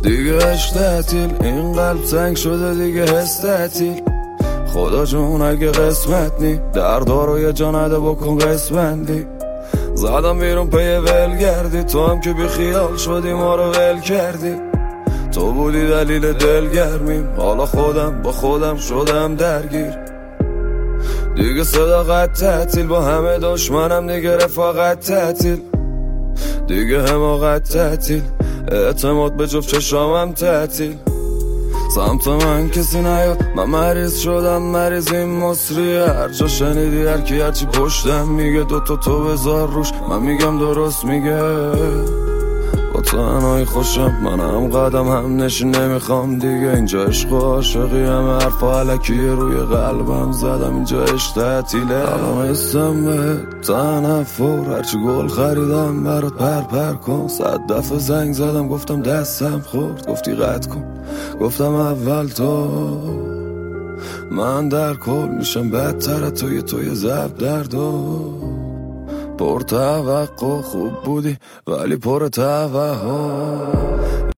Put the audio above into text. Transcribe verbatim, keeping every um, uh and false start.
دیگه عشق تعطیل، این قلب تنگ شده دیگه حس تعطیل. خدا جون اگه قسمت نی دردا رو یه جا نده بکن قسمندی. زدم بیرون پی ول گردی، تو هم که بی خیال شدی ما رو ول کردی. تو بودی دلیل دلگرمیم، حالا خودم با خودم شدم درگیر. دیگه صداقت تعطیل، با همه دشمنم دیگه رفاقت تعطیل. دیگه حماقت تعطیل، اعتماد به جفت چشامم تعطیل. سمت من کسی نیاد، من مریض شدم، مریض این مصریه. هر جا شنیدی هر کی هرچی پشتم میگه دوتا تو بذار روش، من میگم درست میگه. با تنهایی خوشم، من هم قدم هم نشین نمیخوام دیگه. اینجا عشق و عاشقی همه حرفا علکیه، روی قلبم زدم اینجا عشق تعطیله. الان هستم به تنفر، هرچی گل خریدم برات پر پر کن. صد دفعه زنگ زدم گفتم دستم خورد، گفتی قطع کن. گفتم اول تو، من در کل میشم بدتر توی توی زب دردو. پر توقع خوب بودی ولی پر توهم.